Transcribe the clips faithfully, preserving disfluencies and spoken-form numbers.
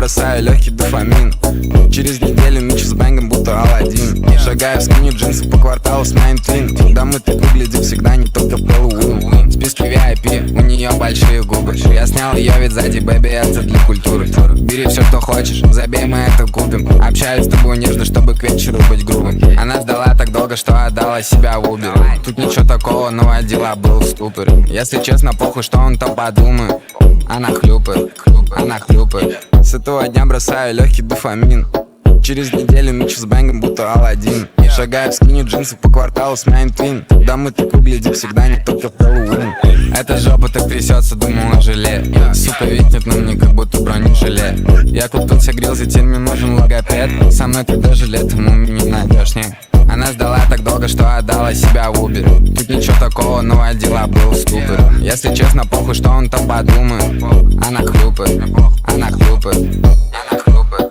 бросаю легкий дофамин. Через неделю мечу с бэнгом, будто Аладдин. Шагаю в скине джинсы по кварталу с моим твин. Когда мы так выглядим, всегда не только Хэллоуин. В списке ви ай пи, у нее большие губы. Я снял ее вид сзади, бэби, это для культуры. Бери все, что хочешь, забей, мы это купим. Общаюсь с тобой нежно, чтобы к вечеру быть грубым. Она ждала так долго, что отдала себя в Uber. Тут ничего такого, но дела был в ступоре. Если честно, похуй, что он там подумает. Она хлюпает, она хлюпает. С этого дня бросаю легкий дофамин. Через неделю мечу с бэнгом, будто Аладдин. Шагаю в скине джинсы по кварталу с моим твин. Когда мы так выглядим, всегда не только Хэллоуин. Эта жопа так трясется, думала желе. Сука, витнет на мне, как будто бронежилет. Я купился, грелся, теперь мне нужен логопед. Со мной ты даже летом у меня не найдешь, нет. Она ждала так долго, что отдала себя в Uber. Тут ничего такого, но дела был в ступоре. Если честно, похуй, что он там подумает. Она хлюпает, она хлюпает, она хлюпает.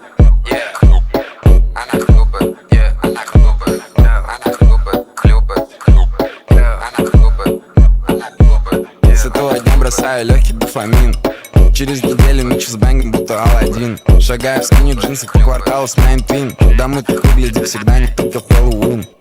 Бросаю легкий дофамин. Через неделю мечу с бэнгом, будто Аладдин. Шагаю в скине джинсы по кварталу с моим твин. Когда мы так выглядим, всегда не только Хэллоуин.